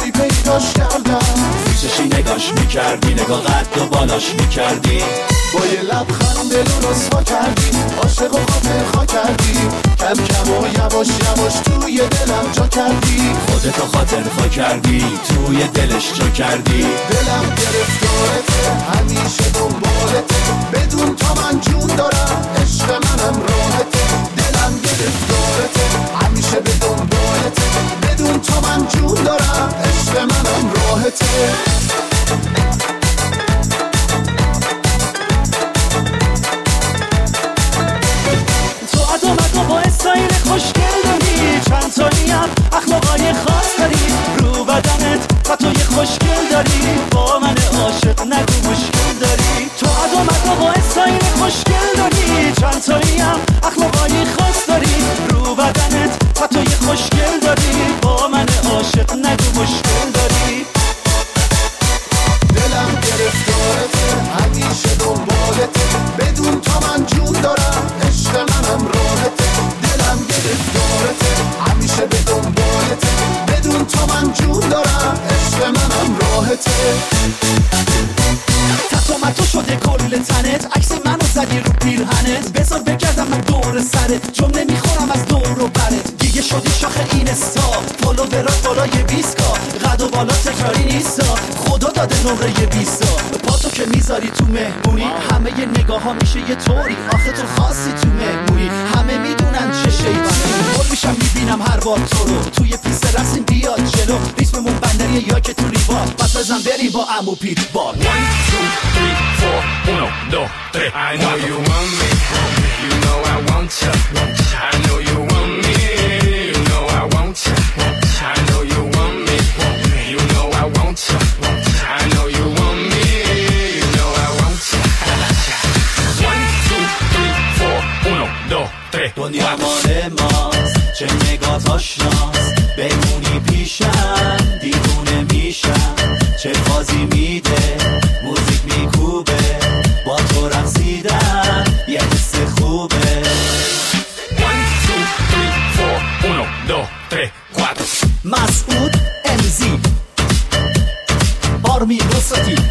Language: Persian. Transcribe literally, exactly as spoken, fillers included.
جایی پیداش کردم. پیششی نگاش میکردی، نگاه قد و بالاش میکردی، با یه لبخند دلو رسوا کردی، عاشق و خاطر خوا کردی، کم کم و یواش یواش توی دلم جا کردی. خودتو خاطر خوا کردی، توی دلش جا کردی. دلم گرفتارته، همیشه دنبالته، بدون تا من جون دارم، عشق منم راحته. دلم گرفتارته، همیشه به دنبالته، بدون تا من جون دارم، عشق منم راحته. با استایل خوشگل داری، چند تایی هم اخلاقای خاص داری، رو بدنت و تو یه خوشگل داری، با من عاشق نگو مشکل داری. تو ادا مدا با استایل خوشگل داری، چند تایی هم اخلاقای خاص داری، رو بدنت و تو یه خوشگل داری، با من عاشق نگو مشکل داری. دلم گرفتارته، همیشه دنبالته، بدون تا من جون دارم، عشق منم راحته. دلم گرفتارته، همیشه به دنبالته، بدون تا من جون دارم، عشق منم راحته. تتو متو شده کل تنت، عکس منو زدی رو پیرهنت، بذار بگردم من دور سرت، جمله میخورم از دور و برت. دیگه شدی شاخه این استار، فالوورات بالای بیست کا، قد و بالا تکراری نیستا، خدا داده نمره بیستا. پا تو که میذاری تو مهمونی، همه ی نگاه ها میشه یه طوری، آخه تو خاصی تو مهمونی، همه میدونن چه شیطانی. بول میشم میبینم هر بار تو رو، توی پیست رسیم بیاد جلو، ریتممون بندریه یا که تو ریبار، پس بزن بریم با عمو پیت بار. one two three four uno dos tres. I know you want me, you know I want you. I know you want me, you know I want you. I know you want me, you know I want you. I know you want me, you know I want you. one two three four uno dos tres. دنیا مال ماست، چه نگاه آشناست، بمونی پیشم دیوونه میشم، چه بازی میده موزیک میکوبه، با تو رقصیدن یه حس خوبه. one two three four uno dos tres cuatro. مسعود امزی، آرمین وسطی،